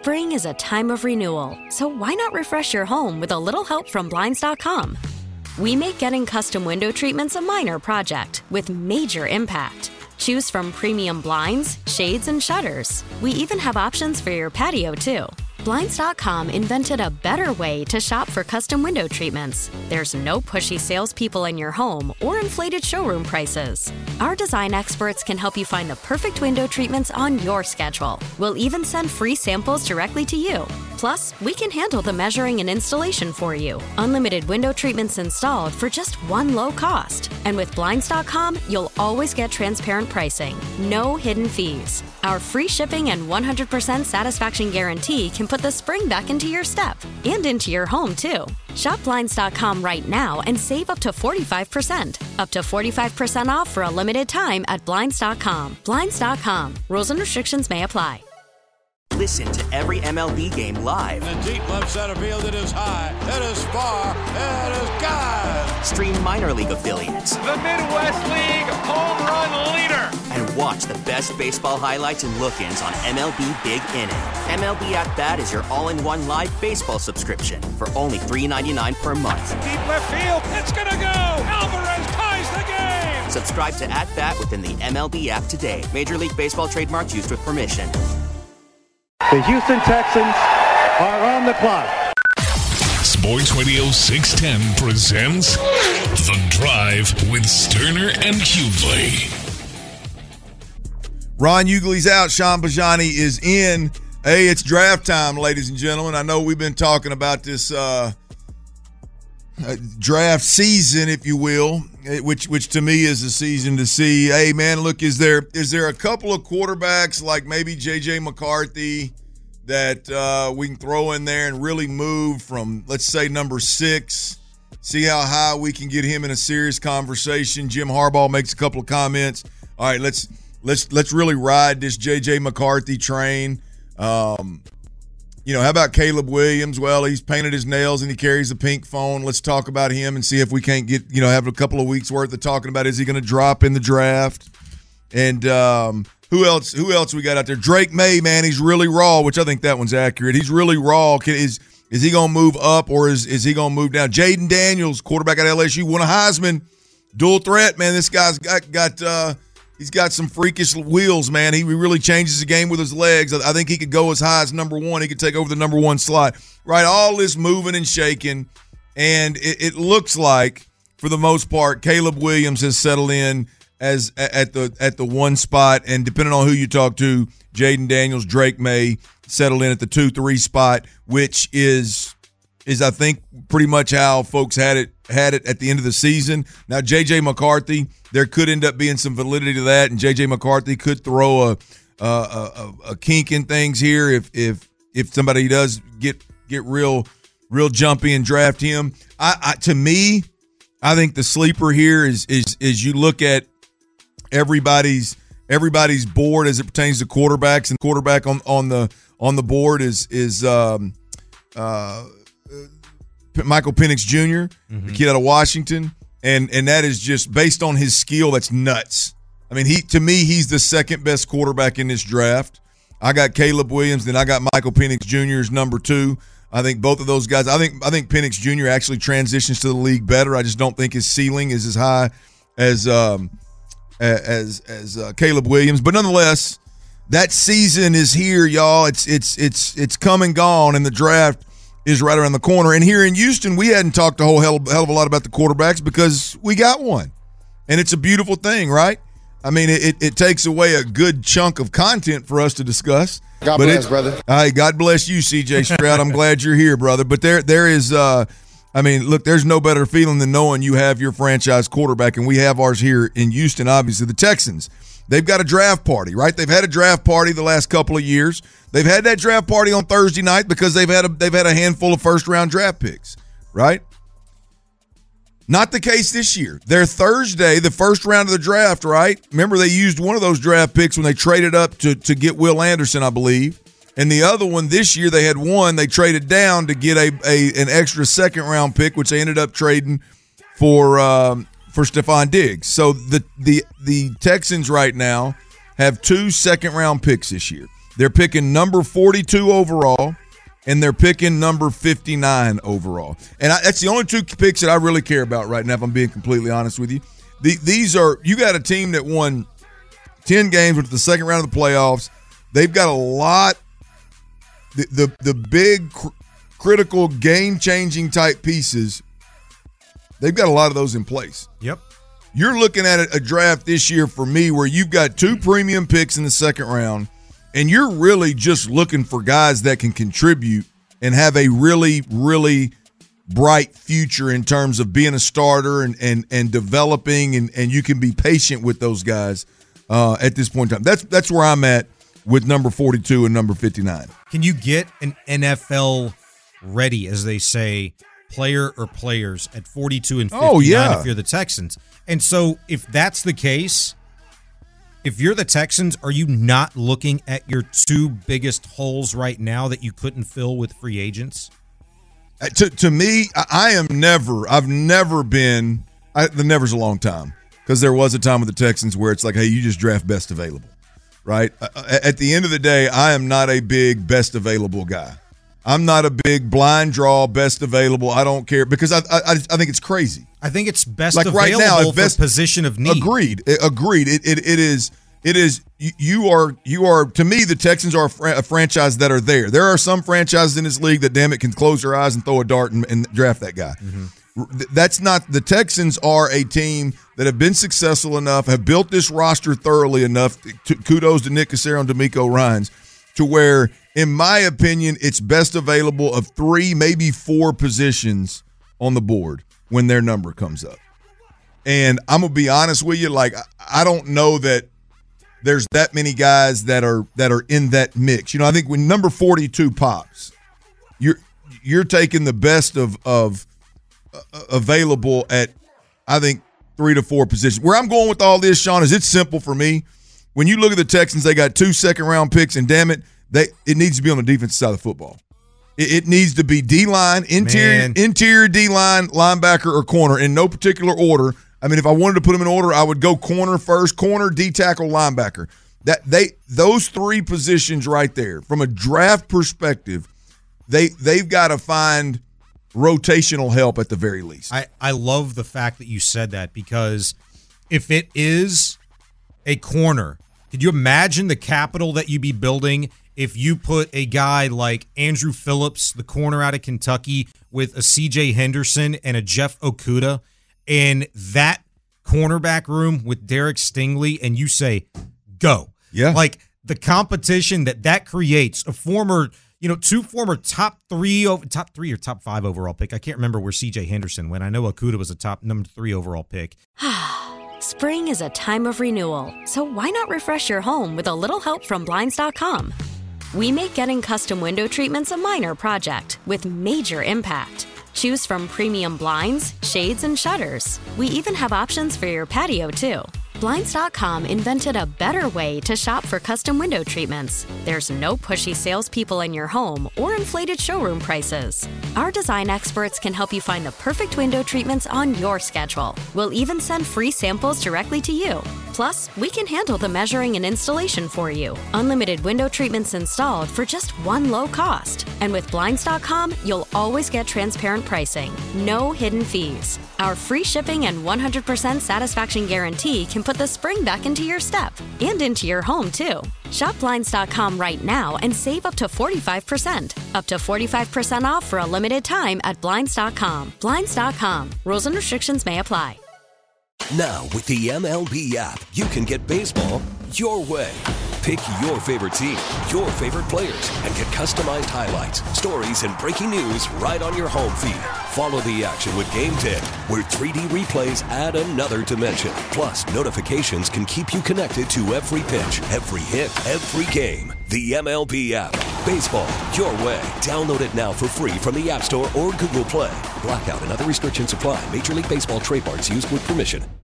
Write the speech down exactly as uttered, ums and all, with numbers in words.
Spring is a time of renewal, so why not refresh your home with a little help from Blinds dot com? We make getting custom window treatments a minor project with major impact. Choose from premium blinds, shades, and shutters. We even have options for your patio, too. Blinds dot com invented a better way to shop for custom window treatments. There's no pushy salespeople in your home or inflated showroom prices. Our design experts can help you find the perfect window treatments on your schedule. We'll even send free samples directly to you. Plus, we can handle the measuring and installation for you. Unlimited window treatments installed for just one low cost. And with Blinds dot com, you'll always get transparent pricing. No hidden fees. Our free shipping and one hundred percent satisfaction guarantee can put the spring back into your step and into your home, too. Shop Blinds dot com right now and save up to forty-five percent. Up to forty-five percent off for a limited time at Blinds dot com. Blinds dot com. Rules and restrictions may apply. Listen to every M L B game live. In the deep left center field, it is high, it is far, it is gone. Stream minor league affiliates. The Midwest League home run leader. And watch the best baseball highlights and look-ins on M L B Big Inning. M L B At Bat is your all-in-one live baseball subscription for only three dollars and ninety-nine cents per month. Deep left field, it's gonna go. Alvarez ties the game. Subscribe to At Bat within the M L B app today. Major League Baseball trademarks used with permission. The Houston Texans are on the clock. Sports Radio six ten presents The Drive with Sterner and Hughley. Ron Hughley's out. Sean Bajani is in. Hey, it's draft time, ladies and gentlemen. I know we've been talking about this uh, uh, draft season, if you will, which which to me is the season to see. Hey, man, look, is there is there a couple of quarterbacks like maybe J J McCarthy that uh, we can throw in there and really move from, let's say, number six, see how high we can get him in a serious conversation? Jim Harbaugh makes a couple of comments. All right, let's let's let's really ride this J J McCarthy train. Um, you know, how about Caleb Williams? Well, he's painted his nails and he carries a pink phone. Let's talk about him and see if we can't get, you know, have a couple of weeks worth of talking about, is he going to drop in the draft? And um, who else? Who else we got out there? Drake May, man, he's really raw, which I think that one's accurate. He's really raw. Can, is is he going to move up or is is he going to move down? Jaden Daniels, quarterback at L S U, won a Heisman, dual threat, man. This guy's got got uh, he's got some freakish wheels, man. He really changes the game with his legs. I think he could go as high as number one. He could take over the number one slot. Right, all this moving and shaking, and it, it looks like, for the most part, Caleb Williams has settled in as at the at the one spot, and depending on who you talk to, Jaden Daniels, Drake May settled in at the two three spot, which is is I think pretty much how folks had it had it at the end of the season. Now J J McCarthy, there could end up being some validity to that, and J J McCarthy could throw a a, a, a kink in things here if if if somebody does get get real real jumpy and draft him. I, I to me, I think the sleeper here is is is you look at everybody's everybody's board as it pertains to quarterbacks, and quarterback on, on the on the board is is um, uh, Michael Penix Junior, mm-hmm. the kid out of Washington, and and that is just based on his skill. That's nuts. I mean, he to me he's the second best quarterback in this draft. I got Caleb Williams, then I got Michael Penix Junior as number two. I think both of those guys. I think I think Penix Junior actually transitions to the league better. I just don't think his ceiling is as high as. Um, as as uh, Caleb Williams, but nonetheless, that season is here, y'all. It's it's it's it's come and gone, and the draft is right around the corner. And here in Houston, we hadn't talked a whole hell, hell of a lot about the quarterbacks because we got one, and it's a beautiful thing, right? I mean, it it takes away a good chunk of content for us to discuss. God but bless, brother. All right, God bless you, C J Stroud. I'm glad you're here, brother. But there there is. Uh, I mean, look, there's no better feeling than knowing you have your franchise quarterback, and we have ours here in Houston, obviously. The Texans, they've got a draft party, right? They've had a draft party the last couple of years. They've had that draft party on Thursday night because they've had a, they've had a handful of first-round draft picks, right? Not the case this year. Their Thursday, the first round of the draft, right? Remember, they used one of those draft picks when they traded up to, to get Will Anderson, I believe. And the other one this year, they had one. They traded down to get a, a an extra second round pick, which they ended up trading for um, for Stephon Diggs. So the the the Texans right now have two second round picks this year. They're picking number forty-two overall, and they're picking number fifty-nine overall. And I, that's the only two picks that I really care about right now, if I'm being completely honest with you. The, these are – you got a team that won ten games, went to the second round of the playoffs. They've got a lot the, – the, the big cr- critical game-changing type pieces, they've got a lot of those in place. Yep. You're looking at a, a draft this year for me where you've got two premium picks in the second round, and you're really just looking for guys that can contribute and have a really, really bright future in terms of being a starter and and, and developing, and, and you can be patient with those guys uh, at this point in time. That's, that's where I'm at with number forty-two and number fifty-nine. Can you get an N F L ready, as they say, player or players at forty-two and fifty-nine oh, yeah. if you're the Texans? And so if that's the case, if you're the Texans, are you not looking at your two biggest holes right now that you couldn't fill with free agents? Uh, to to me, I, I am never, I've never been, I, the never's a long time, because there was a time with the Texans where it's like, hey, you just draft best available, right? Uh, at the end of the day, I am not a big best available guy. I'm not a big blind draw, best available. I don't care, because I I, I think it's crazy. I think it's best like available right now, for best, position of need. Agreed. Agreed. It it, it is. It is. You are. You are. To me, the Texans are a, fr- a franchise that are there. There are some franchises in this league that, damn it, can close their eyes and throw a dart and, and draft that guy. Mm-hmm. That's not. The Texans are a team that have been successful enough, have built this roster thoroughly enough. To, kudos to Nick Cassero and D'Amico Ryans, to where, in my opinion, it's best available of three, maybe four positions on the board when their number comes up. And I'm going to be honest with you, like, I don't know that there's that many guys that are that are in that mix. You know, I think when number forty-two pops, you're you're taking the best of of uh, available at, I think, three to four positions. Where I'm going with all this, Sean, is it's simple for me. When you look at the Texans, they got two second-round picks, and damn it, they it needs to be on the defensive side of the football. It, it needs to be D-line, interior, Man. interior D-line, linebacker, or corner in no particular order. I mean, if I wanted to put them in order, I would go corner first, corner, D-tackle, linebacker. That they those three positions right there, from a draft perspective, they they've got to find rotational help at the very least. I, I love the fact that you said that, because if it is a corner, could you imagine the capital that you'd be building if you put a guy like Andrew Phillips, the corner out of Kentucky, with a C J Henderson and a Jeff Okudah in that cornerback room with Derek Stingley, and you say, go. Yeah. Like, the competition that that creates, a former, you know, two former top three, top three or top five overall pick. I can't remember where C J Henderson went. I know Okudah was a top number three overall pick. Spring is a time of renewal, so why not refresh your home with a little help from Blinds dot com? We make getting custom window treatments a minor project with major impact. Choose from premium blinds, shades, and shutters. We even have options for your patio, too. Blinds dot com invented a better way to shop for custom window treatments. There's no pushy salespeople in your home or inflated showroom prices. Our design experts can help you find the perfect window treatments on your schedule. We'll even send free samples directly to you. Plus, we can handle the measuring and installation for you. Unlimited window treatments installed for just one low cost. And with Blinds dot com, you'll always get transparent pricing. No hidden fees. Our free shipping and one hundred percent satisfaction guarantee can put the spring back into your step and into your home, too. Shop Blinds dot com right now and save up to forty-five percent. Up to forty-five percent off for a limited time at Blinds dot com. Blinds dot com. Rules and restrictions may apply. Now, with the M L B app, you can get baseball your way. Pick your favorite team, your favorite players, and get customized highlights, stories, and breaking news right on your home feed. Follow the action with Game ten, where three D replays add another dimension. Plus, notifications can keep you connected to every pitch, every hit, every game. The M L B app. Baseball your way. Download it now for free from the App Store or Google Play. Blackout and other restrictions apply. Major League Baseball trademarks used with permission.